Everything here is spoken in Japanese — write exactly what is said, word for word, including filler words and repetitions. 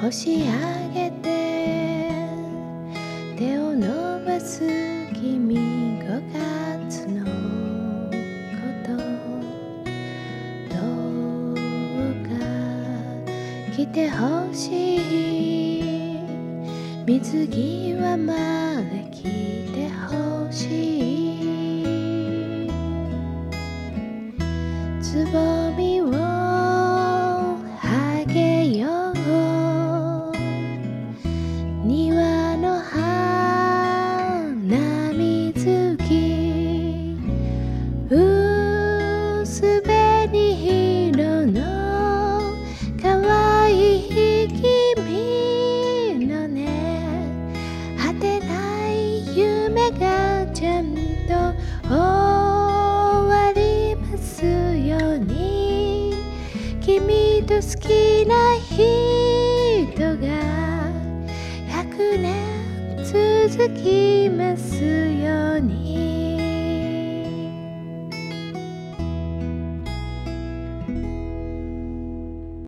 押し上げて手を伸ばす君ごがつのことどうか来てほしい水際まで来てほしいつぼみをあげよう庭の花水木薄紅色の可愛い君のね果てない夢がちゃんと終わりますように君と好きな人がひゃくねん続きます